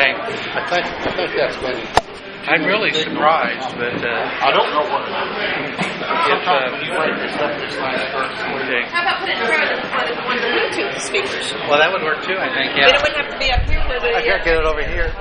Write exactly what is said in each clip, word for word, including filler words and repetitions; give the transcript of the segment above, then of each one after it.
Okay. I think I think that's been. I'm really surprised, but uh, I don't know what. if uh, You write this up this last first. okay. How about putting it in front of one of one of the Bluetooth speakers? Well, that would work too, I think. But it Yeah. wouldn't have to be up here where the. I gotta get it over here.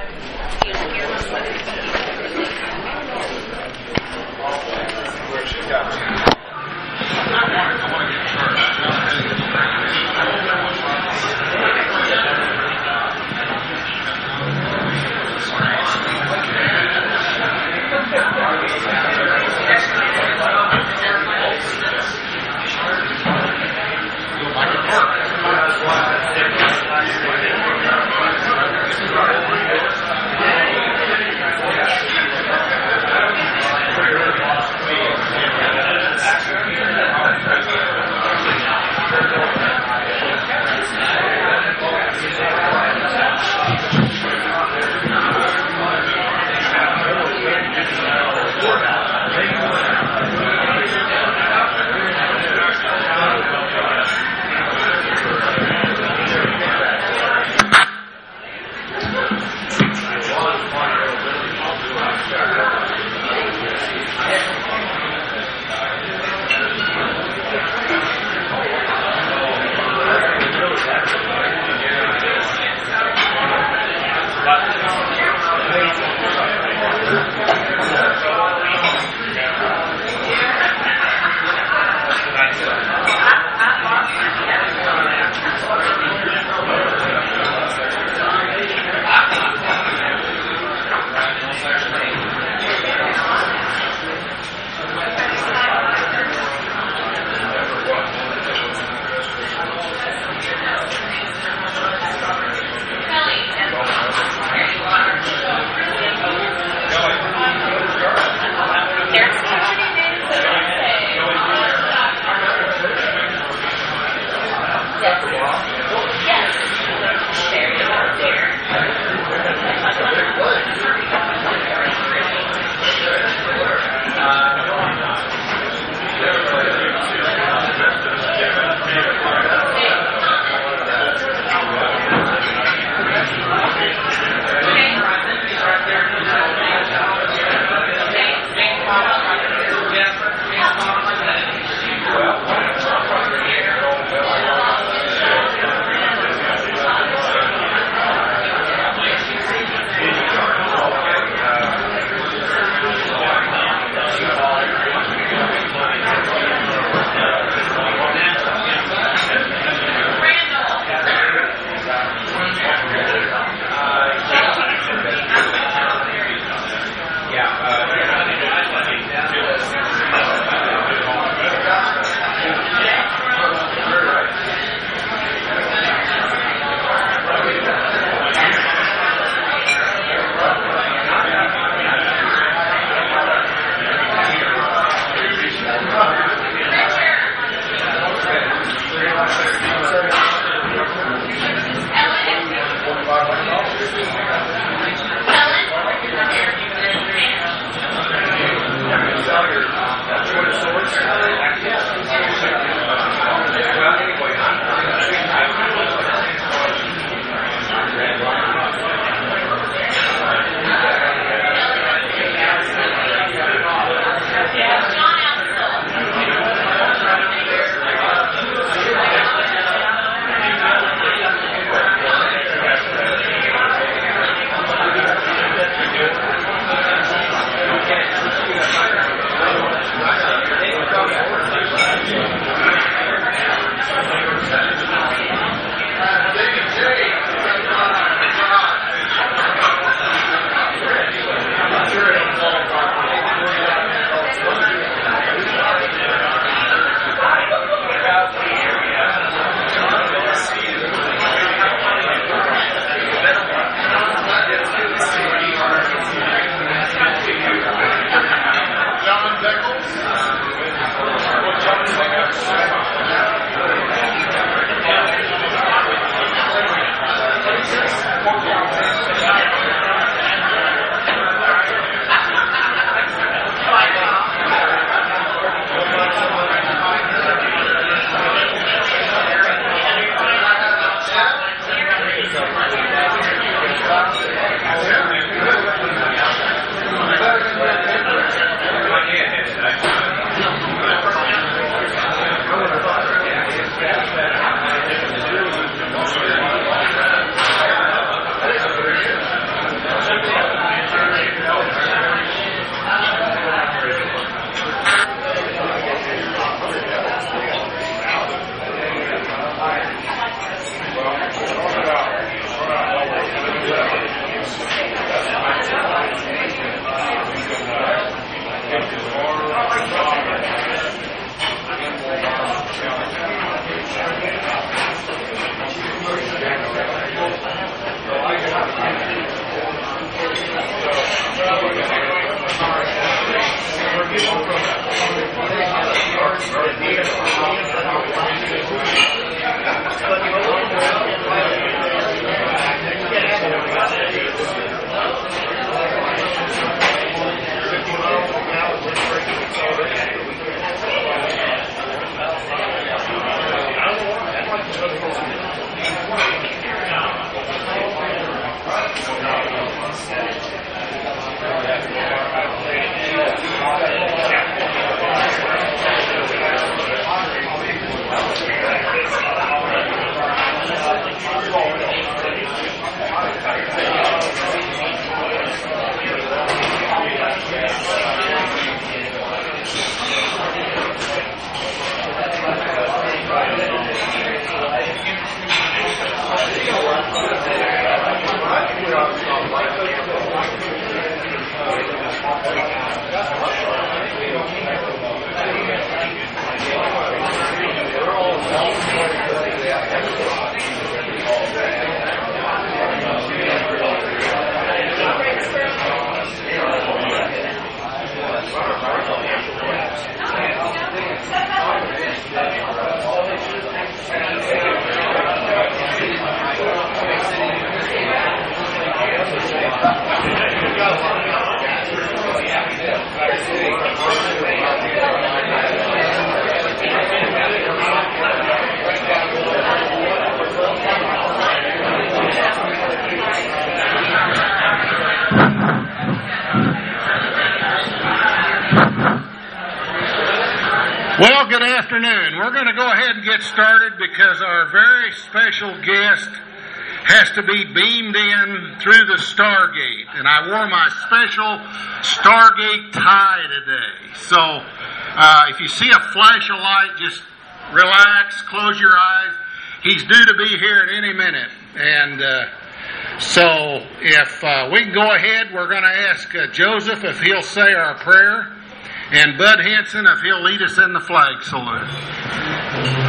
afternoon. We're going to go ahead and get started because our very special guest has to be beamed in through the Stargate. And I wore my special Stargate tie today. So uh, if you see a flash of light, just relax, close your eyes. He's due to be here at any minute. And uh, so if uh, we can go ahead, we're going to ask uh, Joseph if he'll say our prayer, and Bud Henson if he'll lead us in the flag salute.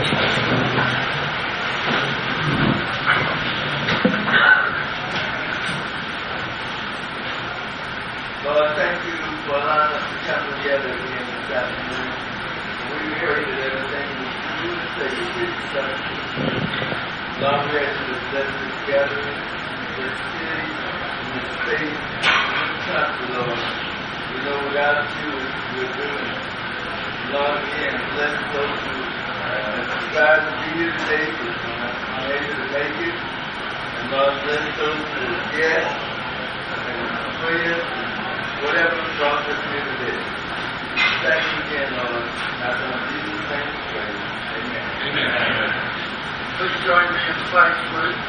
Lord, thank you for allowing us to come together again this afternoon. We pray that everything we do and say will be acceptable. Lord, we ask you to bless this gathering, this city, this state, this country, Lord. We know without you we're doing. Lord, again, bless those who uh, desire to be here today but are able to make it. And Lord, bless those who are guests and friends. Whatever brought us here today. Thank you again, Lord. Now, in Jesus' name we pray. Amen. Amen. Please join me in the flag salute.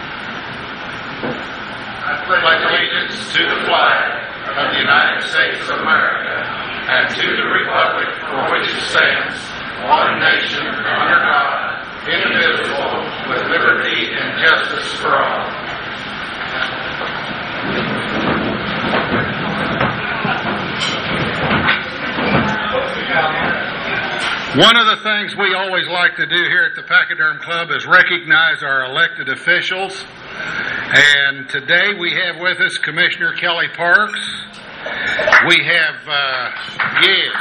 I pledge allegiance to the flag of the United States of America and to the republic for which it stands, one nation under God, indivisible, with liberty and justice for all. One of the things we always like to do here at the Pachyderm Club is recognize our elected officials. And today we have with us Commissioner Kelly Parks. We have, uh, yes,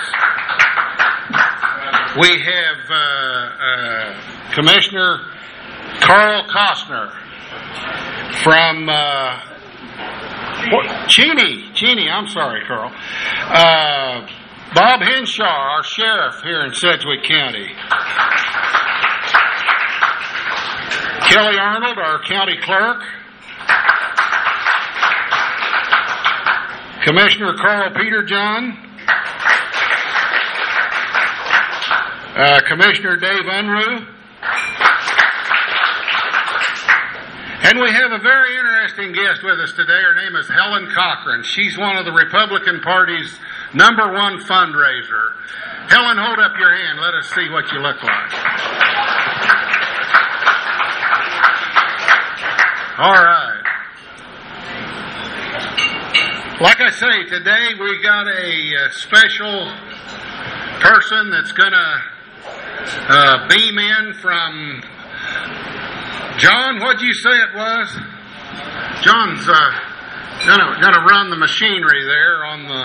we have uh, uh, Commissioner Carl Costner from uh, Cheney. Cheney, I'm sorry, Carl. Uh, Bob Henshaw, our sheriff here in Sedgwick County. Kelly Arnold, our county clerk. Commissioner Carl Peterjohn. Uh, Commissioner Dave Unruh. And we have a very interesting guest with us today. Her name is Helen Cochran. She's one of the Republican Party's number one fundraiser. Helen, hold up your hand. Let us see what you look like. All right. Like I say, today we got a, a special person that's going to uh, beam in from John. What'd you say it was? John's uh, gonna gonna run the machinery there on the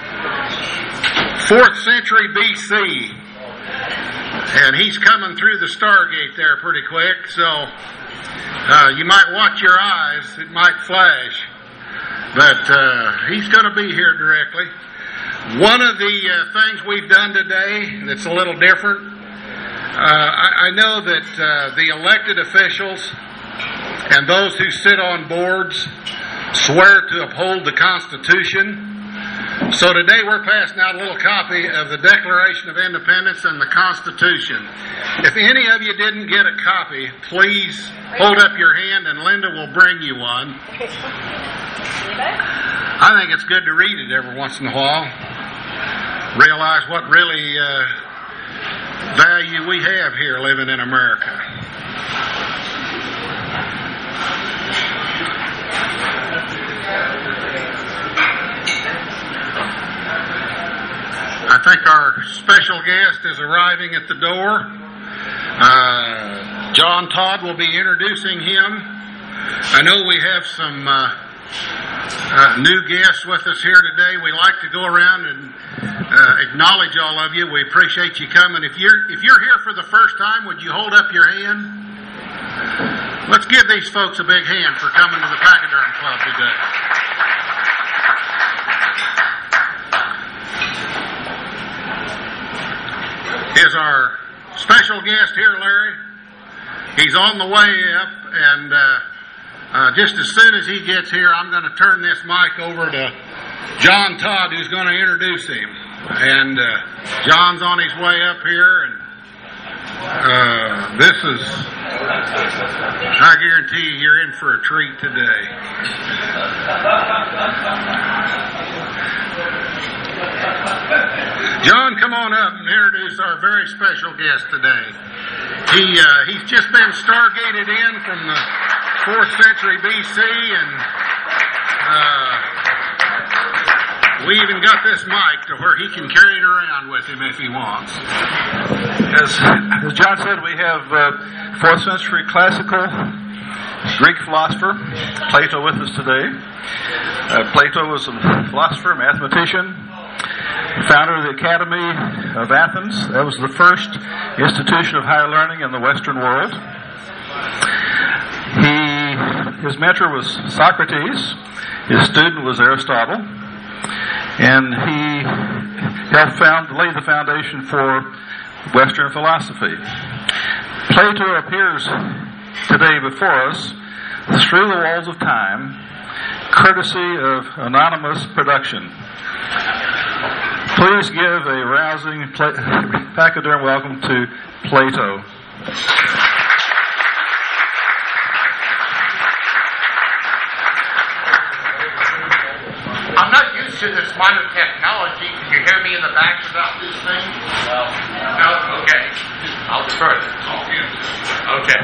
fourth century B C, and he's coming through the Stargate there pretty quick. So uh, you might watch your eyes; it might flash, but uh, he's going to be here directly. One of the uh, things we've done today that's a little different. Uh, I, I know that uh, the elected officials and those who sit on boards swear to uphold the Constitution. So today we're passing out a little copy of the Declaration of Independence and the Constitution. If any of you didn't get a copy, please hold up your hand and Linda will bring you one. I think it's good to read it every once in a while. Realize what really uh, value we have here living in America. I think our special guest is arriving at the door. Uh, John Todd will be introducing him. I know we have some uh, uh, new guests with us here today. We like to go around and uh, acknowledge all of you. We appreciate you coming. If you're if you're here for the first time, would you hold up your hand? Let's give these folks a big hand for coming to the Pachyderm Club today. Is our special guest here, Larry. He's on the way up, and uh, uh, just as soon as he gets here, I'm going to turn this mic over to John Todd, who's going to introduce him. And uh, John's on his way up here, and Uh, this is, I guarantee you, you're in for a treat today. John, come on up and introduce our very special guest today. He uh, he's just been stargated in from the fourth century B C, and uh, we even got this mic to where he can carry it around with him if he wants. As, as John said, we have uh, fourth century classical Greek philosopher Plato with us today. Uh, Plato was a philosopher, mathematician, founder of the Academy of Athens. That was the first institution of higher learning in the Western world. He, his mentor was Socrates. His student was Aristotle. And he helped found, lay the foundation for Western philosophy. Plato appears today before us through the walls of time, courtesy of anonymous production. Please give a rousing pachyderm welcome to Plato. I'm not used to this modern technology. Can you hear me in the back about this thing? No. No? Okay. I'll defer it. Okay.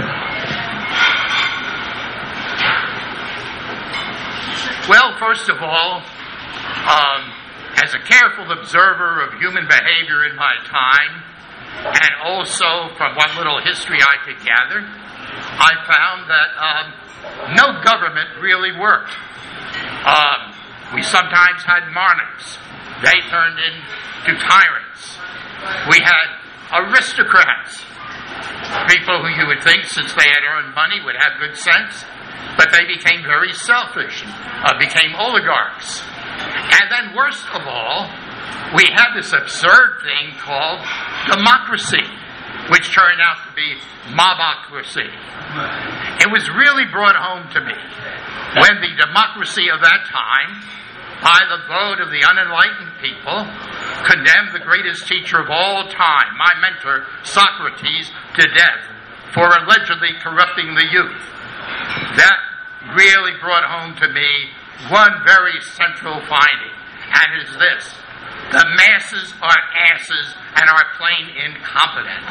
Well, first of all, um, as a careful observer of human behavior in my time, and also from what little history I could gather, I found that um, no government really worked. Um, we sometimes had monarchs. They turned into tyrants. We had aristocrats, people who you would think, since they had earned money, would have good sense, but they became very selfish, uh, became oligarchs. And then, worst of all, we had this absurd thing called democracy, which turned out to be mobocracy. It was really brought home to me when the democracy of that time, by the vote of the unenlightened people, condemned the greatest teacher of all time, my mentor, Socrates, to death for allegedly corrupting the youth. That really brought home to me one very central finding, and it is this: the masses are asses and are plain incompetent.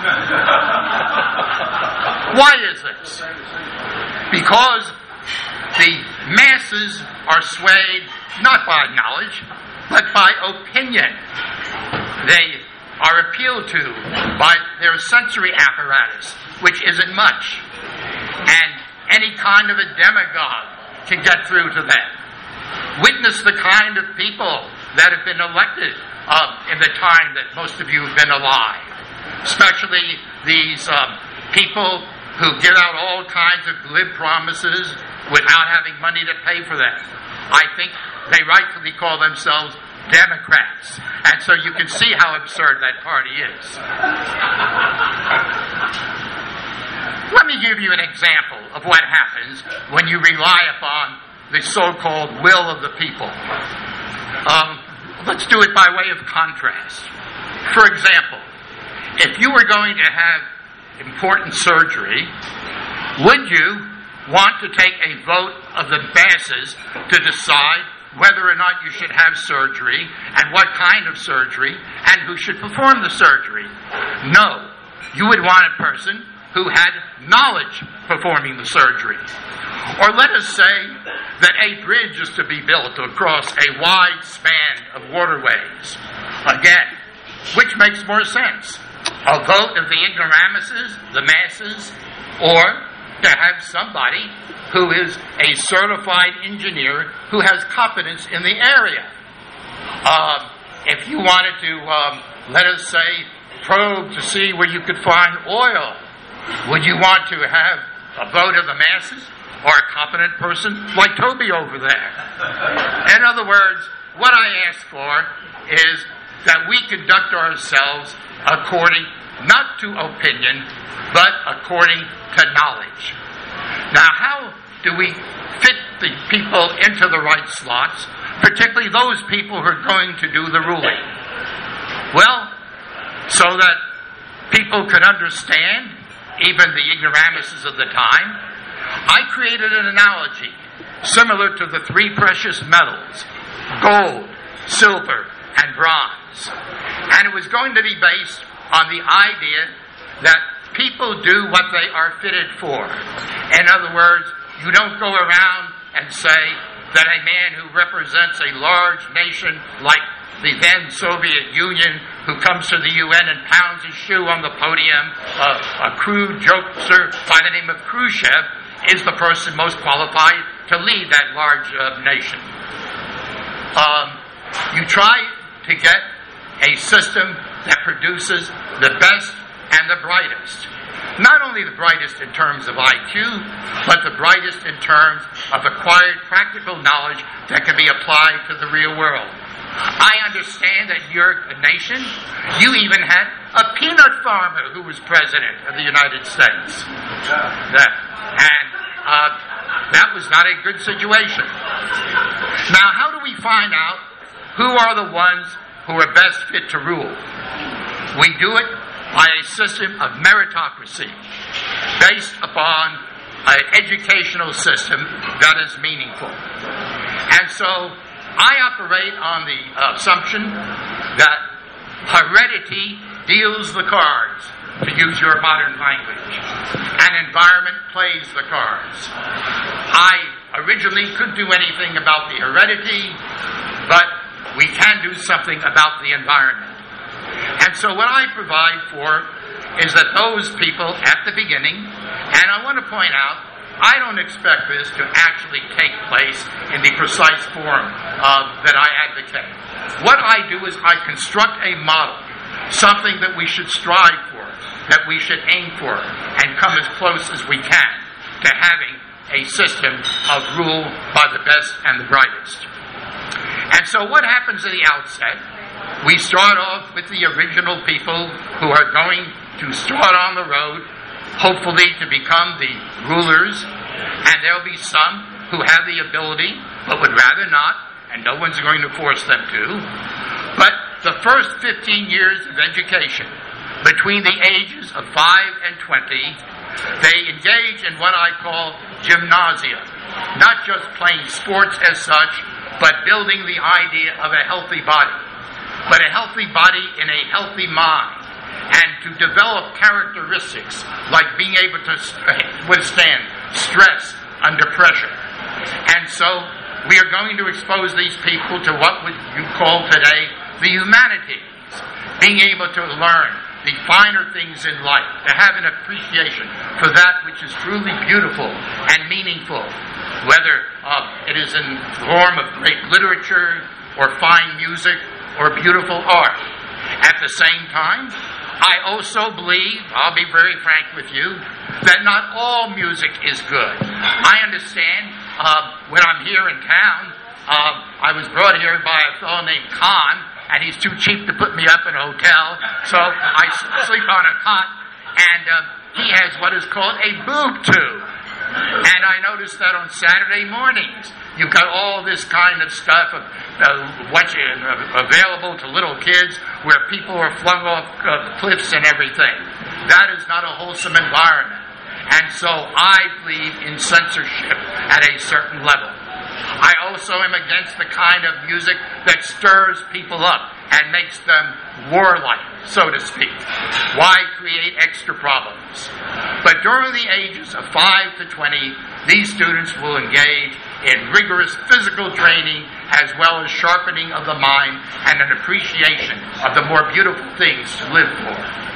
Why is this? Because the masses are swayed not by knowledge, but by opinion. They are appealed to by their sensory apparatus, which isn't much. And any kind of a demagogue can get through to them. Witness the kind of people that have been elected uh, in the time that most of you have been alive. Especially these um, people who give out all kinds of glib promises without having money to pay for them. I think they rightfully call themselves Democrats. And so you can see how absurd that party is. Let me give you an example of what happens when you rely upon the so-called will of the people. Um, let's do it by way of contrast. For example, if you were going to have important surgery, would you want to take a vote of the masses to decide whether or not you should have surgery and what kind of surgery and who should perform the surgery? No. You would want a person who had knowledge performing the surgery. Or let us say that a bridge is to be built across a wide span of waterways. Again, which makes more sense? A vote of the ignoramuses, the masses, or to have somebody who is a certified engineer who has competence in the area? Um, if you wanted to, um, let us say, probe to see where you could find oil, would you want to have a vote of the masses or a competent person like Toby over there? In other words, what I ask for is that we conduct ourselves according not to opinion, but according to knowledge. Now, how do we fit the people into the right slots, particularly those people who are going to do the ruling? Well, so that people could understand even the ignoramuses of the time, I created an analogy similar to the three precious metals, gold, silver, and bronze. And it was going to be based on the idea that people do what they are fitted for. In other words, you don't go around and say that a man who represents a large nation like the then Soviet Union, who comes to the U N and pounds his shoe on the podium, uh, a crude jokester by the name of Khrushchev, is the person most qualified to lead that large uh, nation. Um, you try to get a system that produces the best and the brightest. Not only the brightest in terms of I Q, but the brightest in terms of acquired practical knowledge that can be applied to the real world. I understand that your nation, you even had a peanut farmer who was president of the United States. That, and uh, that was not a good situation. Now, how do we find out who are the ones who are best fit to rule? We do it by a system of meritocracy based upon an educational system that is meaningful. And so I operate on the assumption that heredity deals the cards, to use your modern language, and environment plays the cards. I originally couldn't do anything about the heredity, but we can do something about the environment. And so what I provide for is that those people at the beginning, and I want to point out, I don't expect this to actually take place in the precise form uh, that I advocate. What I do is I construct a model, something that we should strive for, that we should aim for, and come as close as we can to having a system of rule by the best and the brightest. And so what happens at the outset? We start off with the original people who are going to start on the road, hopefully to become the rulers, and there'll be some who have the ability but would rather not, and no one's going to force them to. But the first fifteen years of education, between the ages of five and twenty, they engage in what I call gymnasia, not just playing sports as such, but building the idea of a healthy body, but a healthy body in a healthy mind, and to develop characteristics like being able to withstand stress under pressure. And so we are going to expose these people to what would you call today the humanities, being able to learn the finer things in life, to have an appreciation for that which is truly beautiful and meaningful, whether uh, it is in the form of great literature or fine music or beautiful art. At the same time, I also believe, I'll be very frank with you, that not all music is good. I understand uh, when I'm here in town, uh, I was brought here by a fellow named Khan, and he's too cheap to put me up in a hotel, so I sleep on a cot, and uh, he has what is called a boob tube. And I noticed that on Saturday mornings, you've got all this kind of stuff of uh, what's uh, available to little kids, where people are flung off uh, cliffs and everything. That is not a wholesome environment. And so I believe in censorship at a certain level. I also am against the kind of music that stirs people up and makes them warlike, so to speak. Why create extra problems? But during the ages of five to twenty, these students will engage in rigorous physical training as well as sharpening of the mind and an appreciation of the more beautiful things to live for.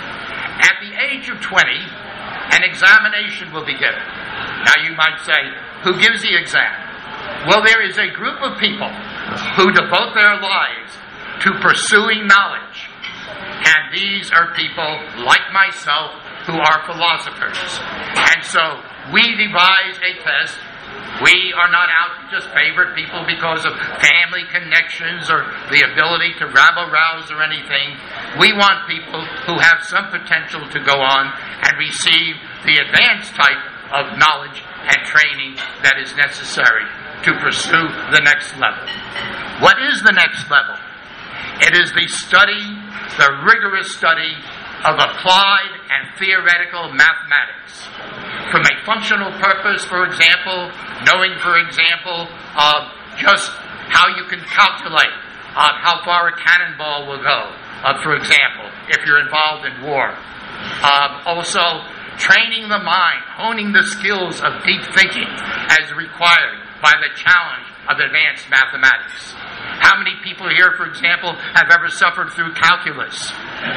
At the age of twenty, an examination will be given. Now you might say, who gives the exam? Well, there is a group of people who devote their lives to pursuing knowledge. And these are people like myself who are philosophers. And so we devise a test. We are not out to just favorite people because of family connections or the ability to rabble-rouse or anything. We want people who have some potential to go on and receive the advanced type of knowledge and training that is necessary to pursue the next level. What is the next level? It is the study, the rigorous study of applied and theoretical mathematics. From a functional purpose, for example, knowing, for example, uh, just how you can calculate uh, how far a cannonball will go, uh, for example, if you're involved in war. Um, also, training the mind, honing the skills of deep thinking as required by the challenge of advanced mathematics. How many people here, for example, have ever suffered through calculus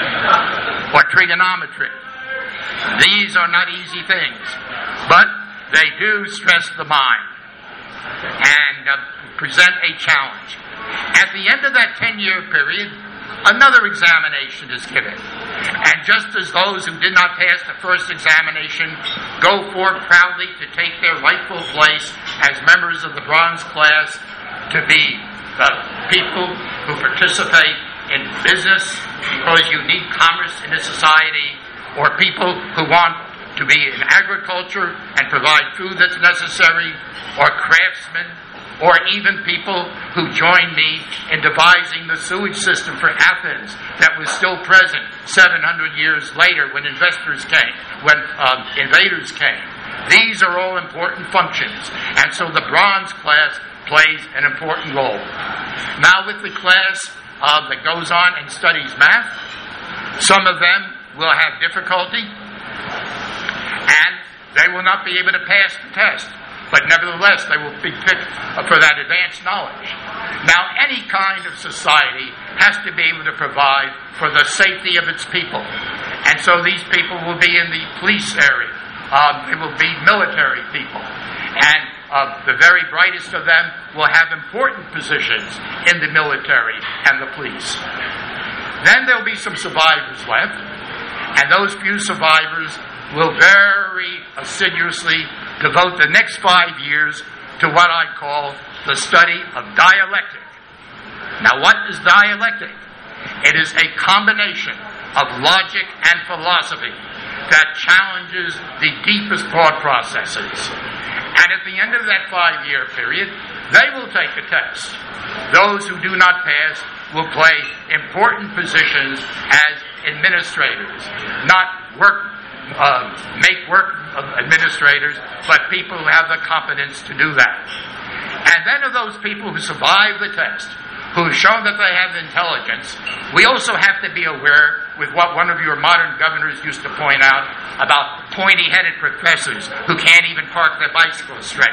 or trigonometry? These are not easy things, but they do stress the mind and uh, present a challenge. At the end of that ten-year period, another examination is given. And just as those who did not pass the first examination go forth proudly to take their rightful place as members of the bronze class to be the people who participate in business because you need commerce in a society, or people who want to be in agriculture and provide food that's necessary, or craftsmen, or even people who joined me in devising the sewage system for Athens that was still present seven hundred years later when investors came, when um, invaders came. These are all important functions, and so the bronze class plays an important role. Now with the class uh, that goes on and studies math, some of them will have difficulty, and they will not be able to pass the test. But nevertheless, they will be picked for that advanced knowledge. Now, any kind of society has to be able to provide for the safety of its people. And so these people will be in the police area. Um, they will be military people. And uh, the very brightest of them will have important positions in the military and the police. Then there will be some survivors left. And those few survivors will very assiduously devote the next five years to what I call the study of dialectic. Now, what is dialectic? It is a combination of logic and philosophy that challenges the deepest thought processes. And at the end of that five-year period, they will take a test. Those who do not pass will play important positions as administrators, not work Uh, make work of administrators, but people who have the competence to do that. And then of those people who survive the test, who have shown that they have intelligence, we also have to be aware with what one of your modern governors used to point out about pointy-headed professors who can't even park their bicycles straight.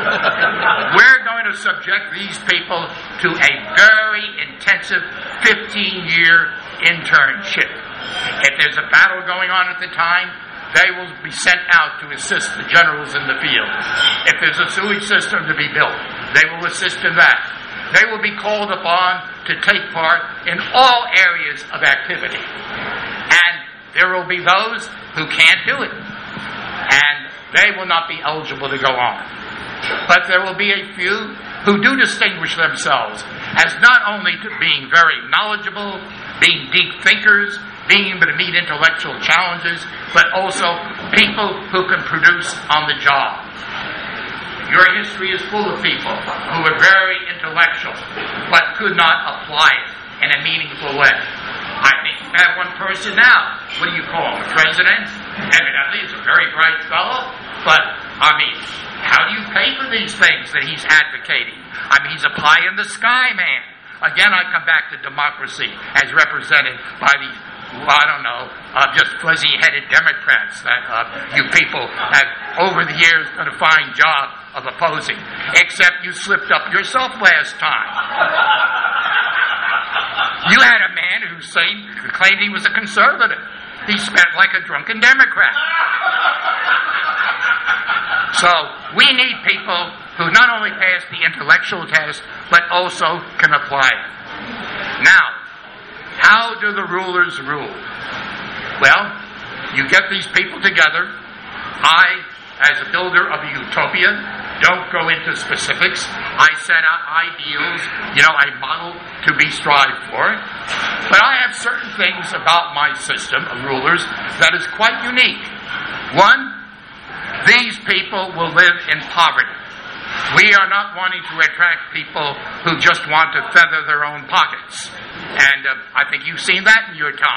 We're going to subject these people to a very intensive fifteen-year internship. If there's a battle going on at the time, they will be sent out to assist the generals in the field. If there's a sewage system to be built, they will assist in that. They will be called upon to take part in all areas of activity. And there will be those who can't do it. And they will not be eligible to go on. But there will be a few who do distinguish themselves as not only to being very knowledgeable, being deep thinkers, being able to meet intellectual challenges, but also people who can produce on the job. Your history is full of people who were very intellectual, but could not apply it in a meaningful way. I think you have one person now. What do you call him? A president? Evidently, he's a very bright fellow, but, I mean, how do you pay for these things that he's advocating? I mean, he's a pie-in-the-sky man. Again, I come back to democracy as represented by these, well, I don't know, uh, just fuzzy-headed Democrats that uh, you people have, over the years, done a fine job of opposing. Except you slipped up yourself last time. You had a man who saying, claimed he was a conservative. He spent like a drunken Democrat. So, we need people who not only pass the intellectual test, but also can apply it. Now, how do the rulers rule? Well, you get these people together. I, as a builder of a utopia, don't go into specifics. I set out ideals, you know, a model to be strived for. But I have certain things about my system of rulers that is quite unique. One, these people will live in poverty. We are not wanting to attract people who just want to feather their own pockets. And uh, I think you've seen that in your time.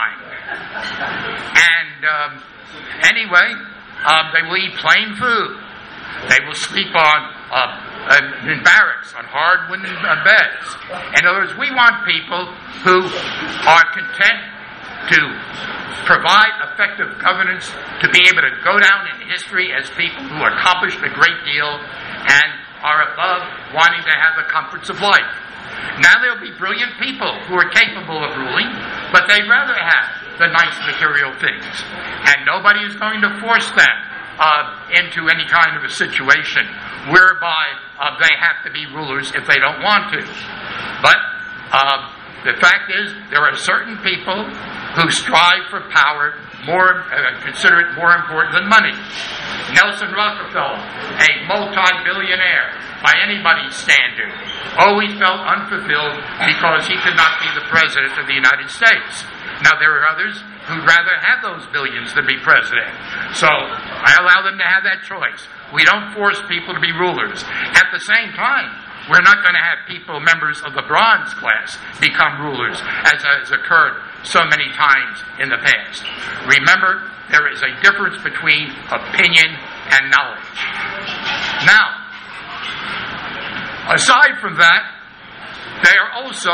And um, anyway, um, they will eat plain food. They will sleep on uh, in barracks, on hard wooden uh, beds. In other words, we want people who are content to provide effective governance, to be able to go down in history as people who accomplished a great deal and are above wanting to have the comforts of life. Now there'll be brilliant people who are capable of ruling, but they'd rather have the nice material things. And nobody is going to force them uh, into any kind of a situation whereby uh, they have to be rulers if they don't want to. But uh, the fact is, there are certain people who strive for power, more uh, consider it more important than money. Nelson Rockefeller, a multi-billionaire by anybody's standard, always felt unfulfilled because he could not be the president of the United States. Now, there are others who'd rather have those billions than be president. So, I allow them to have that choice. We don't force people to be rulers. At the same time, we're not going to have people, members of the bronze class, become rulers, as has occurred so many times in the past. Remember, there is a difference between opinion and knowledge. Now, aside from that, they are also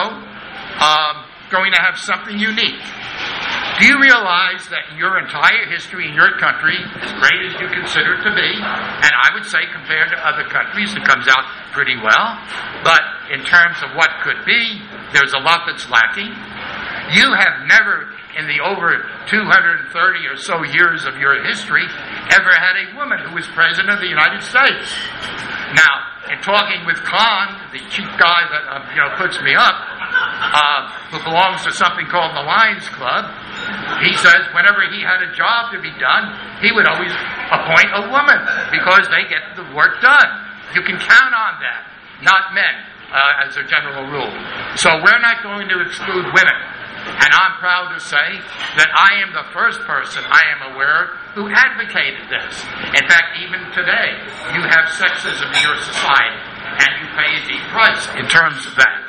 um, going to have something unique. Do you realize that your entire history in your country, as great as you consider it to be, and I would say compared to other countries, it comes out pretty well, but in terms of what could be, there's a lot that's lacking. You have never, in the over two hundred thirty or so years of your history, ever had a woman who was president of the United States. Now, in talking with Kahn, the chief guy that uh, you know puts me up, uh, who belongs to something called the Lions Club, he says whenever he had a job to be done, he would always appoint a woman because they get the work done. You can count on that, not men, uh, as a general rule. So we're not going to exclude women. And I'm proud to say that I am the first person I am aware who advocated this. In fact, even today, you have sexism in your society, and you pay a deep price in terms of that.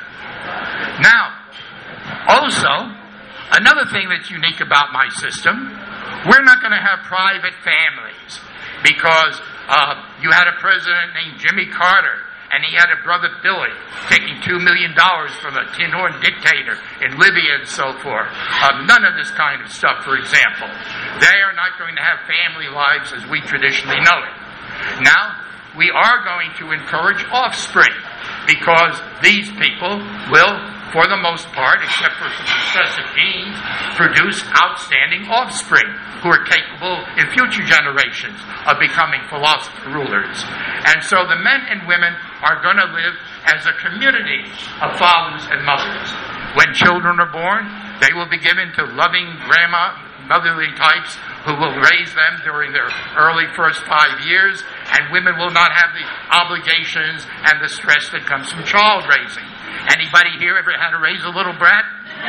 Now, also, another thing that's unique about my system, we're not going to have private families, because uh, you had a president named Jimmy Carter, and he had a brother Billy taking two million dollars from a tin horn dictator in Libya and so forth. Um, none of this kind of stuff, for example. They are not going to have family lives as we traditionally know it. Now, we are going to encourage offspring, because these people will, for the most part, except for some recessive genes, produce outstanding offspring who are capable in future generations of becoming philosopher rulers. And so the men and women are going to live as a community of fathers and mothers. When children are born, they will be given to loving grandma, motherly types who will raise them during their early first five years, and women will not have the obligations and the stress that comes from child raising. Anybody here ever had to raise a little brat?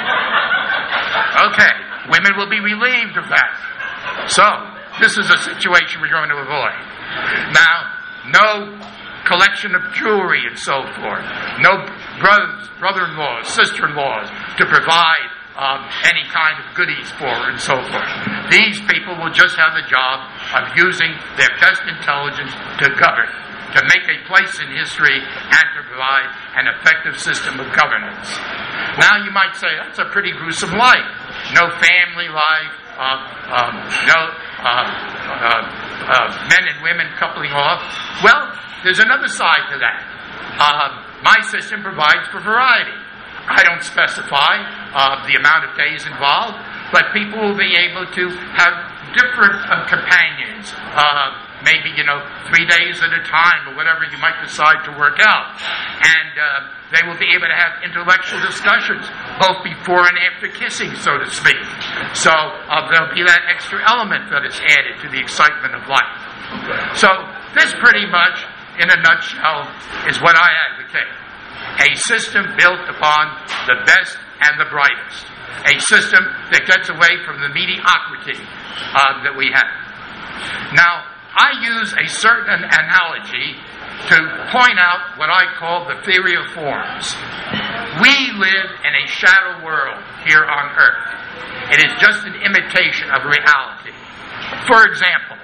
Okay, women will be relieved of that. So, this is a situation we're going to avoid. Now, no collection of jewelry and so forth. No brothers, brother-in-laws, sister-in-laws to provide um, any kind of goodies for and so forth. These people will just have the job of using their best intelligence to govern, to make a place in history, and to provide an effective system of governance. Now you might say, that's a pretty gruesome life. No family life, uh, um, no uh, uh, uh, men and women coupling off. Well, there's another side to that. Uh, my system provides for variety. I don't specify uh, the amount of days involved, but people will be able to have different uh, companions, uh, maybe, you know, three days at a time, or whatever you might decide to work out. And uh, they will be able to have intellectual discussions, both before and after kissing, so to speak. So uh, there'll be that extra element that is added to the excitement of life. So this pretty much, in a nutshell, is what I advocate. A system built upon the best and the brightest. A system that gets away from the mediocrity uh, that we have. Now, I use a certain analogy to point out what I call the theory of forms. We live in a shadow world here on Earth. It is just an imitation of reality. For example,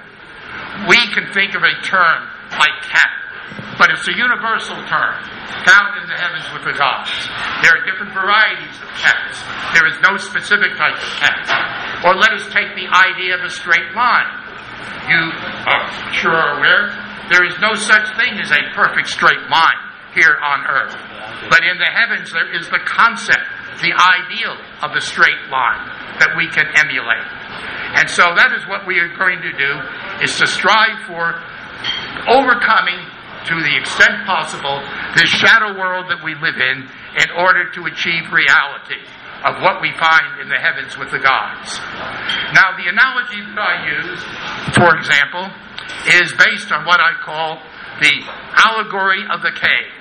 we can think of a term like cat, but it's a universal term found in the heavens with the gods. There are different varieties of cats. There is no specific type of cat. Or let us take the idea of a straight line. You are sure aware there is no such thing as a perfect straight line here on earth. But in the heavens there is the concept, the ideal of a straight line that we can emulate. And so that is what we are going to do, is to strive for overcoming, to the extent possible, this shadow world that we live in, in order to achieve reality of what we find in the heavens with the gods. Now, the analogy that I use, for example, is based on what I call the allegory of the cave.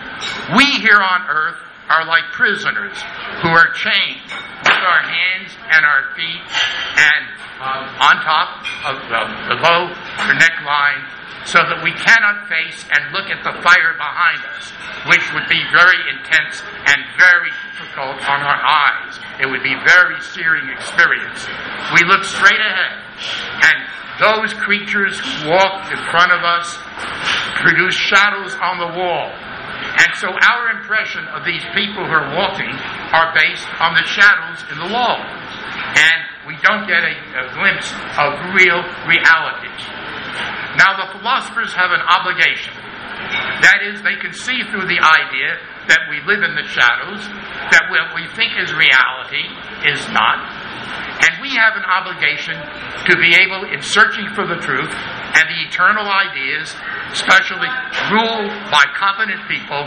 We here on earth are like prisoners who are chained with our hands and our feet and uh, on top of the, below the neckline, so that we cannot face and look at the fire behind us, which would be very intense and very difficult on our eyes. It would be a very searing experience. We look straight ahead, and those creatures who walk in front of us produce shadows on the wall. And so our impression of these people who are walking are based on the shadows in the wall. And we don't get a, a glimpse of real reality. Now, the philosophers have an obligation. That is, they can see through the idea that we live in the shadows, that what we think is reality is not. And we have an obligation to be able, in searching for the truth and the eternal ideas, especially ruled by competent people,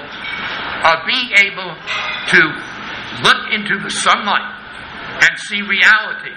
of being able to look into the sunlight and see reality.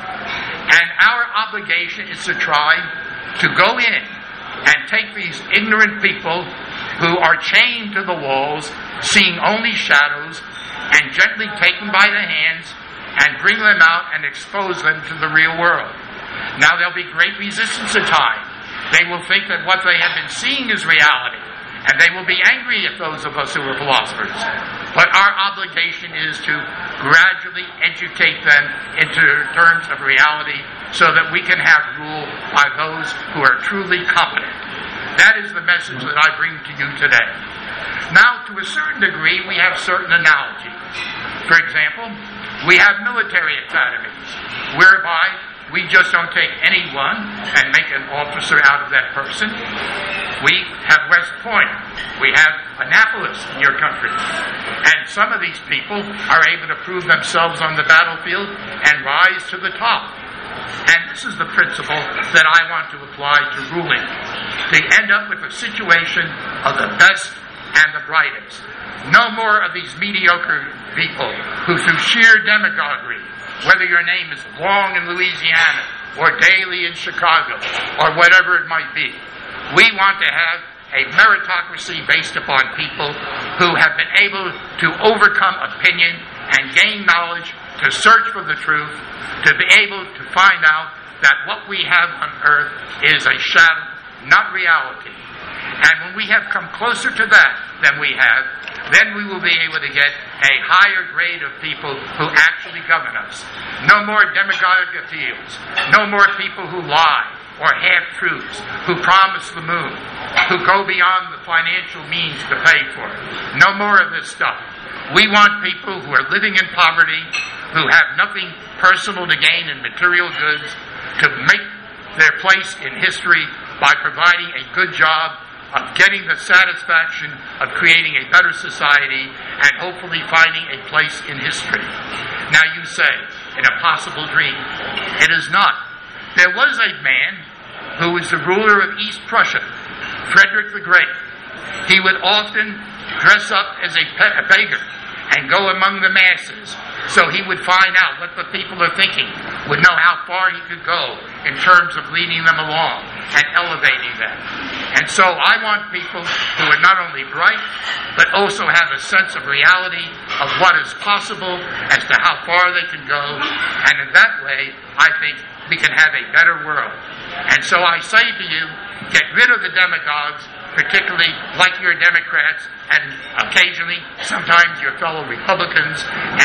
And our obligation is to try to go in and take these ignorant people who are chained to the walls, seeing only shadows, and gently take them by the hands and bring them out and expose them to the real world. Now, there'll be great resistance at times. They will think that what they have been seeing is reality, and they will be angry at those of us who are philosophers. But our obligation is to gradually educate them into terms of reality so that we can have rule by those who are truly competent. That is the message that I bring to you today. Now, to a certain degree, we have certain analogies. For example, we have military academies, whereby we just don't take anyone and make an officer out of that person. We have West Point. We have Annapolis in your country. And some of these people are able to prove themselves on the battlefield and rise to the top. And this is the principle that I want to apply to ruling. To end up with a situation of the best and the brightest. No more of these mediocre people who, through sheer demagoguery, whether your name is Long in Louisiana or Daley in Chicago or whatever it might be. We want to have a meritocracy based upon people who have been able to overcome opinion and gain knowledge, to search for the truth, to be able to find out that what we have on earth is a shadow, not reality. And when we have come closer to that than we have, then we will be able to get a higher grade of people who actually govern us. No more demagogic appeals. No more people who lie or half-truths, who promise the moon, who go beyond the financial means to pay for it. No more of this stuff. We want people who are living in poverty, who have nothing personal to gain in material goods, to make their place in history by providing a good job of getting the satisfaction of creating a better society and hopefully finding a place in history. Now you say, an impossible dream. It is not. There was a man who was the ruler of East Prussia, Frederick the Great. He would often dress up as a, pe- a beggar and go among the masses, so he would find out what the people are thinking, would know how far he could go in terms of leading them along and elevating them. And so I want people who are not only bright, but also have a sense of reality of what is possible as to how far they can go, and in that way, I think we can have a better world. And so I say to you, get rid of the demagogues, particularly like your Democrats and occasionally sometimes your fellow Republicans, and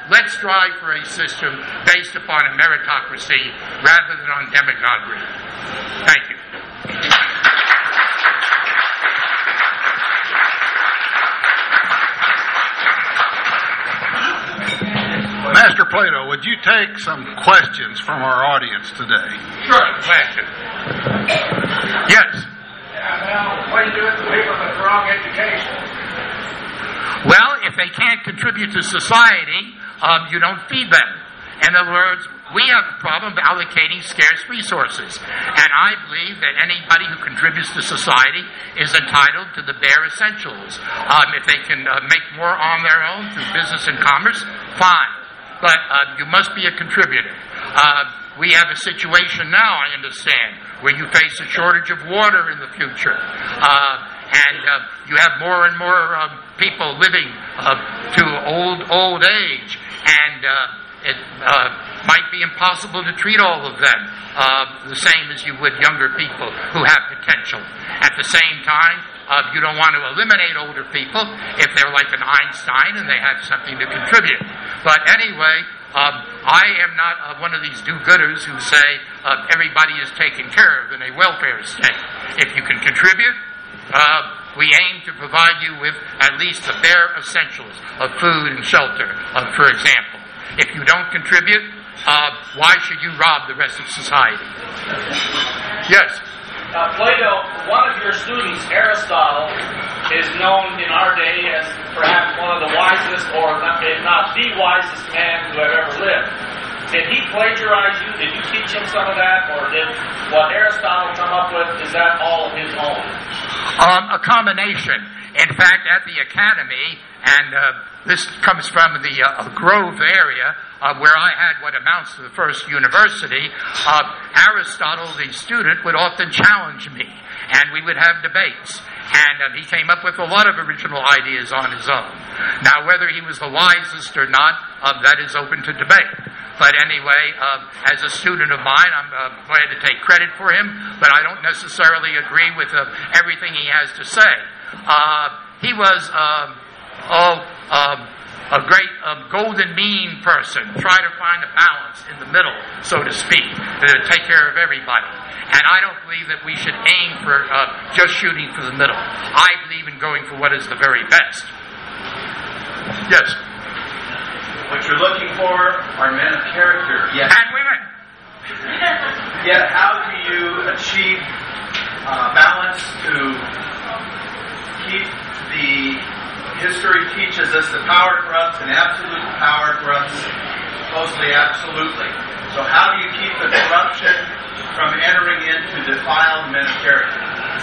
let's strive for a system based upon a meritocracy rather than on demagoguery. Thank you. Master Plato, would you take some questions from our audience today? Sure, question. Yes. What do you do with the people with wrong education? Well, if they can't contribute to society, um, you don't feed them. In other words, we have a problem of allocating scarce resources. And I believe that anybody who contributes to society is entitled to the bare essentials. Um, if they can uh, make more on their own through business and commerce, fine. But uh, you must be a contributor. Uh, we have a situation now, I understand, where you face a shortage of water in the future. Uh, and uh, you have more and more um, people living uh, to old, old age. And uh, it uh, might be impossible to treat all of them uh, the same as you would younger people who have potential. At the same time, Uh, you don't want to eliminate older people if they're like an Einstein and they have something to contribute. But anyway, um, I am not uh, one of these do-gooders who say uh, everybody is taken care of in a welfare state. If you can contribute, uh, we aim to provide you with at least the bare essentials of food and shelter, uh, for example. If you don't contribute, uh, why should you rob the rest of society? Yes? Uh, Plato, one of your students, Aristotle, is known in our day as perhaps one of the wisest, or not, if not the wisest man who have ever lived. Did he plagiarize you? Did you teach him some of that? Or did what Aristotle come up with, is that all of his own? Um, a combination. In fact, at the academy, and uh, this comes from the uh, Grove area, uh, where I had what amounts to the first university, uh, Aristotle, the student, would often challenge me, and we would have debates. And uh, he came up with a lot of original ideas on his own. Now, whether he was the wisest or not, uh, that is open to debate. But anyway, uh, as a student of mine, I'm uh, glad to take credit for him, but I don't necessarily agree with uh, everything he has to say. Uh, he was, uh, oh, uh, a great uh, golden mean person. Try to find a balance in the middle, so to speak, to take care of everybody. And I don't believe that we should aim for uh, just shooting for the middle. I believe in going for what is the very best. Yes? What you're looking for are men of character. Yes. And women. Yet how do you achieve uh, balance to keep the history teaches us that power corrupts and absolute power corrupts mostly absolutely. So how do you keep the corruption from entering into defile men of character?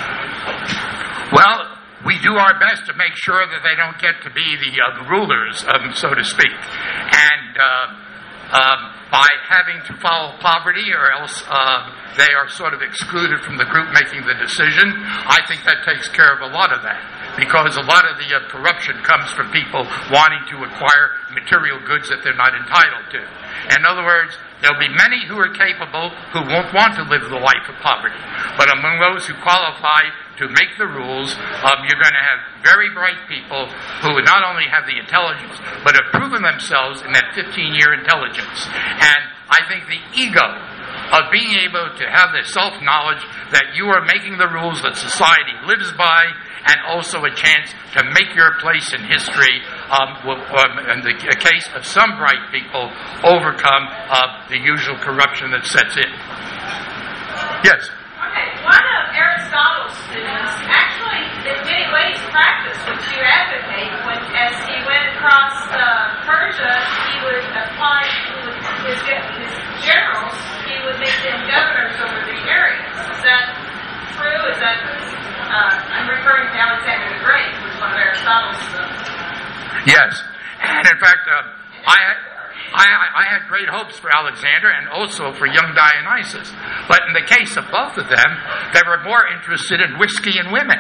Well, we do our best to make sure that they don't get to be the uh, rulers, um, so to speak. And uh, um, by having to follow poverty, or else uh, they are sort of excluded from the group making the decision, I think that takes care of a lot of that. Because a lot of the uh, corruption comes from people wanting to acquire material goods that they're not entitled to. In other words, there'll be many who are capable who won't want to live the life of poverty. But among those who qualify to make the rules, um, you're going to have very bright people who not only have the intelligence, but have proven themselves in that fifteen-year intelligence. And I think the ego of being able to have the self-knowledge that you are making the rules that society lives by, and also a chance to make your place in history, um, will, um, in the case of some bright people, overcome uh, the usual corruption that sets in. Yes? Okay, one of Aristotle's students actually, in many ways, practiced what you advocate. When, as he went across uh, Persia, he would apply his, his generals, he would make them governors over the areas. Is that true? Is that... Uh, I'm referring to Alexander the Great, who was one of Aristotle's. Uh, yes, and in fact, uh, I, I I had great hopes for Alexander and also for young Dionysus. But in the case of both of them, they were more interested in whiskey and women,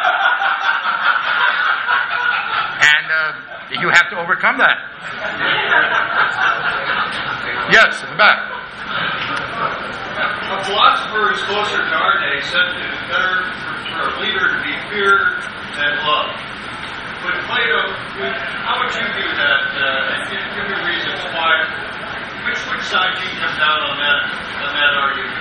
and uh, you have to overcome that. Yes, in the back. A philosopher who's closer to our day said it is better for a leader to be feared than loved. But Plato, how would you view that? Uh, and give, give me reasons why. Which which side do you come down on that on that argument?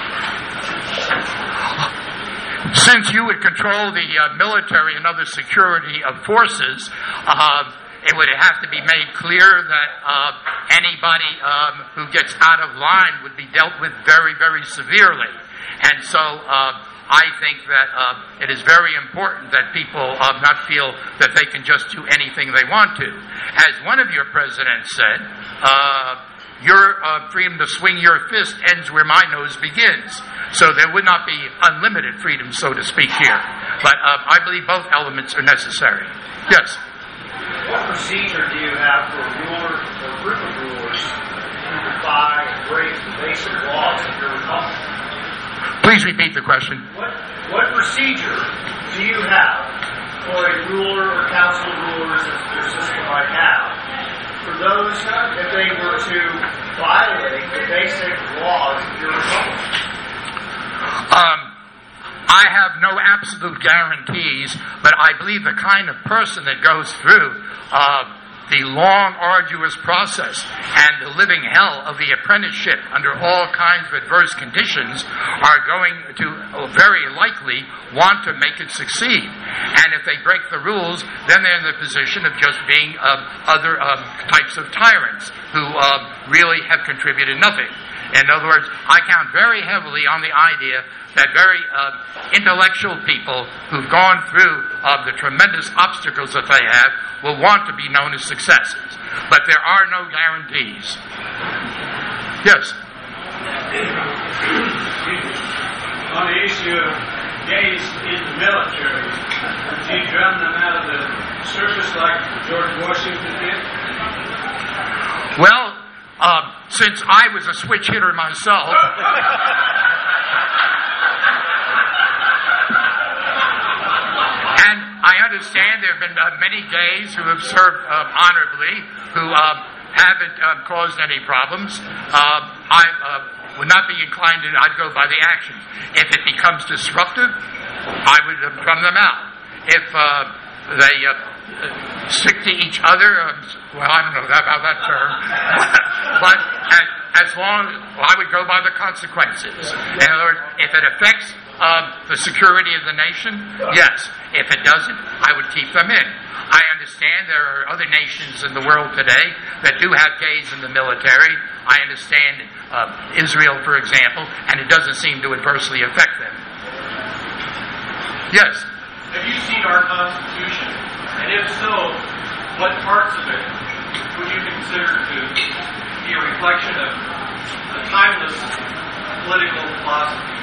Since you would control the uh, military and other security of forces, uh, it would have to be made clear that uh, anybody um, who gets out of line would be dealt with very, very severely. And so uh, I think that uh, it is very important that people uh, not feel that they can just do anything they want to. As one of your presidents said, uh, your uh, freedom to swing your fist ends where my nose begins. So there would not be unlimited freedom, so to speak, here. But uh, I believe both elements are necessary. Yes? What procedure do you have for a ruler or a group of rulers who defy and break the basic laws of your republic? Please repeat the question. What what procedure do you have for a ruler or council of rulers, as your system might have, for those if they were to violate the basic laws of your republic? Um, I have no absolute guarantees, but I believe the kind of person that goes through uh, the long, arduous process and the living hell of the apprenticeship under all kinds of adverse conditions are going to uh, very likely want to make it succeed. And if they break the rules, then they're in the position of just being uh, other um, types of tyrants who uh, really have contributed nothing. In other words, I count very heavily on the idea that very uh, intellectual people who've gone through uh, the tremendous obstacles that they have will want to be known as successes. But there are no guarantees. Yes? On the issue of gays in the military, do you drum them out of the service like George Washington did? Well, uh, since I was a switch hitter myself, and I understand there have been uh, many gays who have served uh, honorably, who uh, haven't uh, caused any problems, uh, I uh, would not be inclined to, I'd go by the actions. If it becomes disruptive, I would uh, drum them out. If uh, they uh, stick to each other, uh, well, I don't know about that term, but as, as long, well, I would go by the consequences. In other words, if it affects uh, the security of the nation, yes. If it doesn't, I would keep them in. I understand there are other nations in the world today that do have gays in the military. I understand uh, Israel, for example, and it doesn't seem to adversely affect them. Yes? Have you seen our Constitution? And if so, what parts of it would you consider to be a reflection of a timeless political philosophy?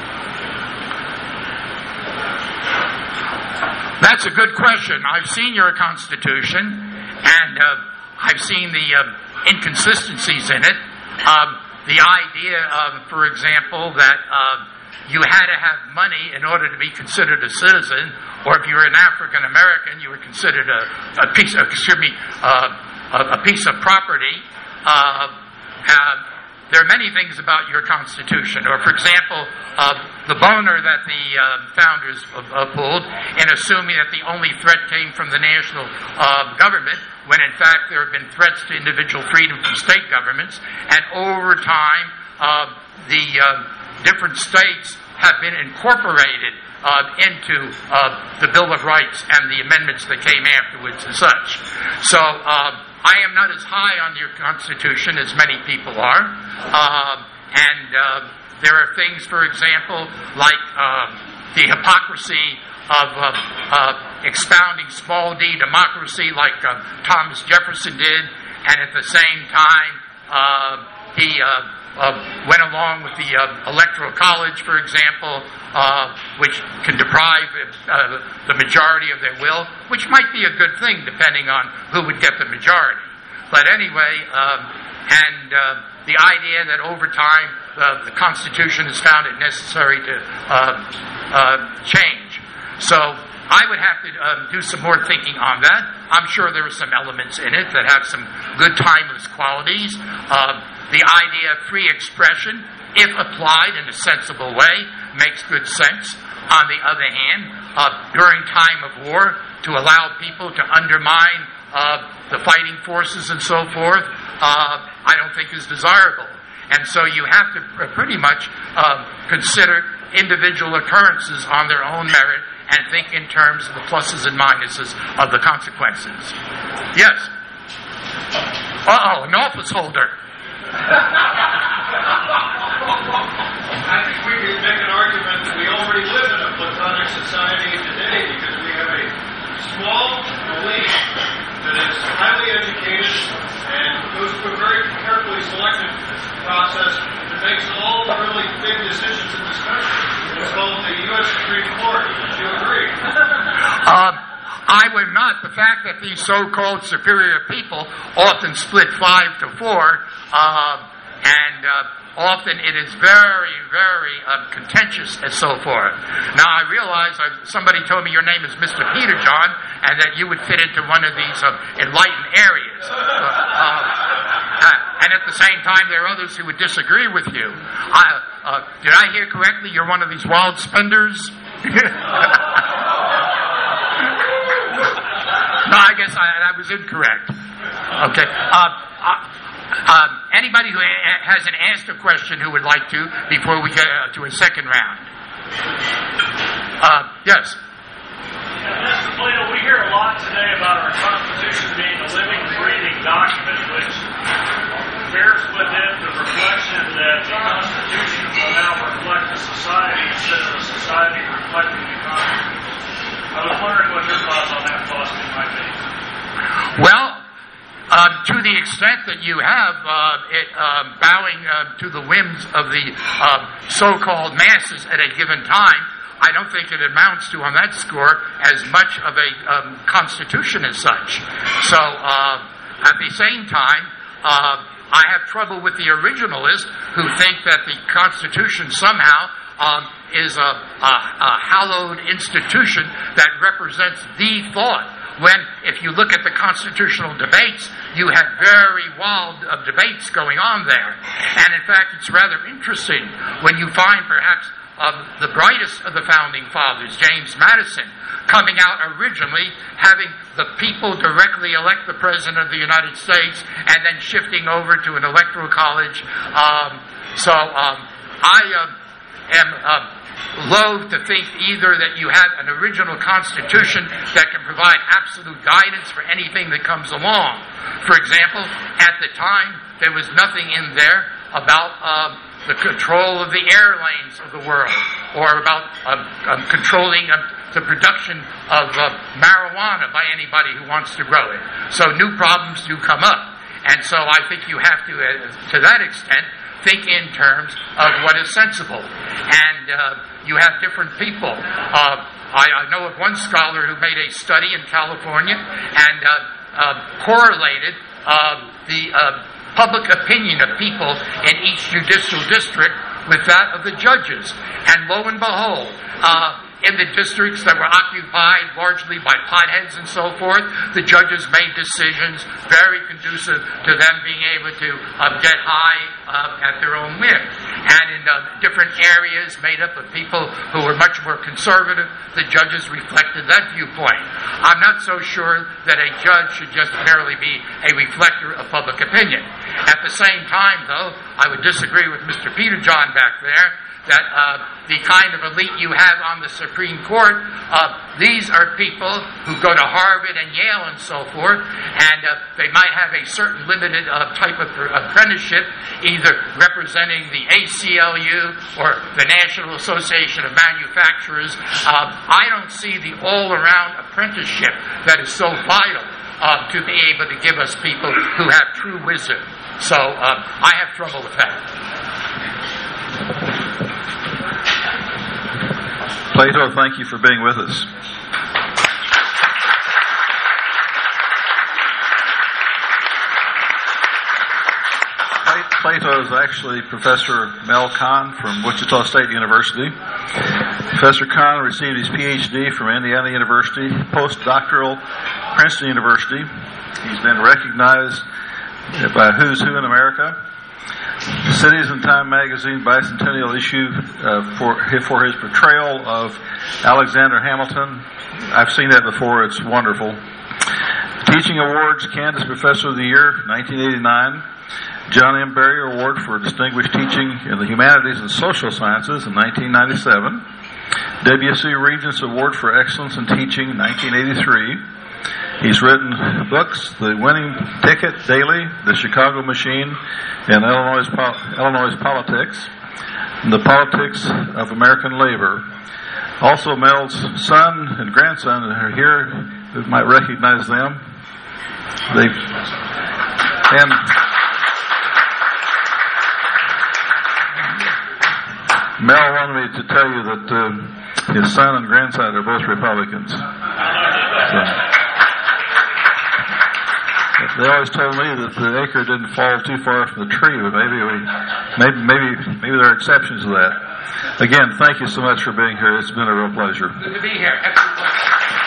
That's a good question. I've seen your Constitution, and uh, I've seen the uh, inconsistencies in it. Um, the idea, of, for example, that uh, you had to have money in order to be considered a citizen, or if you were an African American, you were considered a, a piece of, excuse me, uh, a, a piece of property. Uh, uh, there are many things about your Constitution, or, for example, uh, the boner that the uh, founders uh, pulled in assuming that the only threat came from the national uh, government, when in fact there have been threats to individual freedom from state governments, and over time uh, the uh, different states have been incorporated uh, into uh, the Bill of Rights and the amendments that came afterwards and such. So uh, I am not as high on your Constitution as many people are, uh, and uh, there are things, for example, like uh, the hypocrisy of uh, uh, expounding small d democracy like uh, Thomas Jefferson did, and at the same time uh, he uh, uh, went along with the uh, Electoral College, for example, uh, which can deprive uh, the majority of their will, which might be a good thing depending on who would get the majority. But anyway, um, and uh, the idea that over time uh, the Constitution has found it necessary to uh, uh, change. So I would have to um, do some more thinking on that. I'm sure there are some elements in it that have some good timeless qualities. Uh, the idea of free expression, if applied in a sensible way, makes good sense. On the other hand, uh, during time of war, to allow people to undermine uh, the fighting forces and so forth, uh, I don't think is desirable. And so you have to pretty much uh, consider individual occurrences on their own merit and think in terms of the pluses and minuses of the consequences. Yes? Uh-oh, an office holder. I think we could make an argument that we already live in a Platonic society today because we have a small elite that is highly educated and goes through a very carefully selected process that makes all the really big decisions in this country. It's called the U S Supreme Court. Would you agree? Uh, I would not. The fact that these so-called superior people often split five to four, uh, and uh, often it is very, very um, contentious and so forth. Now, I realize I've, somebody told me your name is Mister Peter John, and that you would fit into one of these uh, enlightened areas. Uh, uh, and at the same time, there are others who would disagree with you. I, uh, did I hear correctly? You're one of these wild spenders? No, I guess I, I was incorrect. Okay. Uh, uh, um, anybody who a- hasn't asked a question who would like to before we get uh, to a second round? Uh, yes. Yeah, Mister Plato, we hear a lot today about our Constitution being a living, breathing document which bears within the reflection that the Constitution will now reflect the society instead of the society reflecting the Constitution. I was wondering what your thoughts on that philosophy might be. Well, um, to the extent that you have uh, it uh, bowing uh, to the whims of the uh, so-called masses at a given time, I don't think it amounts to, on that score, as much of a um, constitution as such. So, uh, at the same time, uh, I have trouble with the originalists who think that the Constitution somehow Um, is a, a, a hallowed institution that represents the thought. When, if you look at the constitutional debates, you had very wild uh, debates going on there. And in fact, it's rather interesting when you find perhaps uh, the brightest of the founding fathers, James Madison, coming out originally having the people directly elect the President of the United States and then shifting over to an electoral college. Um, so um, I... Uh, am uh, loath to think either that you have an original constitution that can provide absolute guidance for anything that comes along. For example, at the time, there was nothing in there about uh, the control of the air lanes of the world or about um, um, controlling um, the production of uh, marijuana by anybody who wants to grow it. So new problems do come up. And so I think you have to, uh, to that extent, think in terms of what is sensible. And uh, you have different people. Uh, I, I know of one scholar who made a study in California and uh, uh, correlated uh, the uh, public opinion of people in each judicial district with that of the judges. And lo and behold, uh, in the districts that were occupied largely by potheads and so forth, the judges made decisions very conducive to them being able to uh, get high uh, at their own whim. And in uh, different areas made up of people who were much more conservative, the judges reflected that viewpoint. I'm not so sure that a judge should just merely be a reflector of public opinion. At the same time, though, I would disagree with Mister Peter John back there, that uh, the kind of elite you have on the Supreme Court, uh, these are people who go to Harvard and Yale and so forth, and uh, they might have a certain limited uh, type of apprenticeship, either representing the A C L U or the National Association of Manufacturers. Uh, I don't see the all-around apprenticeship that is so vital uh, to be able to give us people who have true wisdom. So um, I have trouble with that. Plato, thank you for being with us. Plato is actually Professor Mel Kahn from Wichita State University. Professor Kahn received his P H D from Indiana University, postdoctoral Princeton University. He's been recognized by Who's Who in America. Cities and Time magazine bicentennial issue uh, for for his portrayal of Alexander Hamilton. I've seen that before. It's wonderful. Teaching Awards, Kansas Professor of the Year, nineteen eighty-nine. John M. Barrier Award for Distinguished Teaching in the Humanities and Social Sciences in nineteen ninety-seven. W C Regents Award for Excellence in Teaching, nineteen eighty-three. He's written books, The Winning Ticket Daily, The Chicago Machine, and Illinois, Illinois Politics, and The Politics of American Labor. Also, Mel's son and grandson are here. You might recognize them. They and Mel wanted me to tell you that uh, his son and grandson are both Republicans. So, they always told me that the acre didn't fall too far from the tree, but maybe we, maybe maybe maybe there are exceptions to that. Again, thank you so much for being here. It's been a real pleasure. Good to be here. Excellent.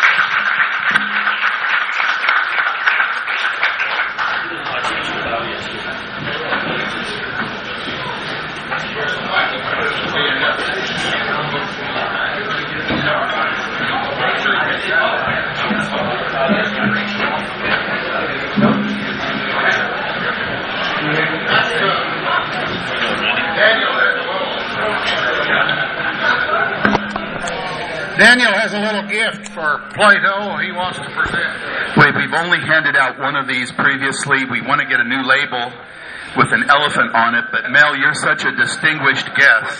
Daniel has a little gift for Plato he wants to present. Wait, we've only handed out one of these previously. We want to get a new label with an elephant on it, but Mel, you're such a distinguished guest.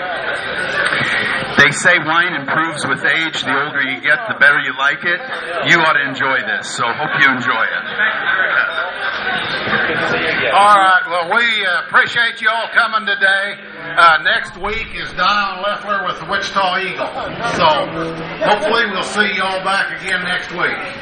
They say wine improves with age. The older you get, the better you like it. You ought to enjoy this, so hope you enjoy it. All right, well, we uh, appreciate you all coming today. Uh, next week is Don Leffler with the Wichita Eagle. So hopefully we'll see you all back again next week.